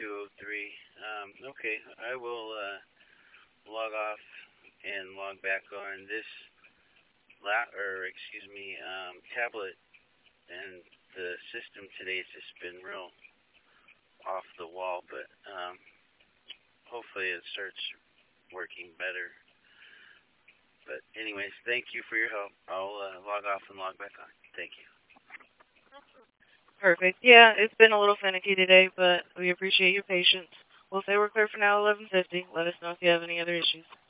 203. Okay, I will log off and log back on this tablet, and the system today has just been real off the wall, but hopefully it starts working better. But anyways, thank you for your help. I'll log off and log back on. Thank you. Perfect. Yeah, it's been a little finicky today, but we appreciate your patience. We'll say we're clear for now, 11:50. Let us know if you have any other issues.